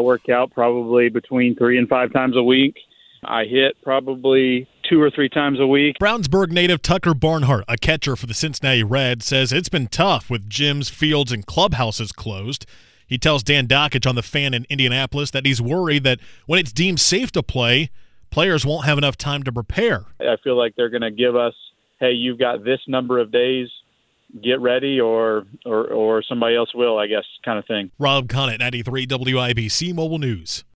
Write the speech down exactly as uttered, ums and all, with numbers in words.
work out probably between three and five times a week. I hit probably two or three times a week. Brownsburg native Tucker Barnhart, a catcher for the Cincinnati Reds, says it's been tough with gyms, fields, and clubhouses closed. He tells Dan Dockich on The Fan in Indianapolis that he's worried that when it's deemed safe to play, players won't have enough time to prepare. I feel like they're going to give us, hey, you've got this number of days, get ready, or, or, or somebody else will, I guess, kind of thing. Rob Connett, ninety-three W I B C Mobile News.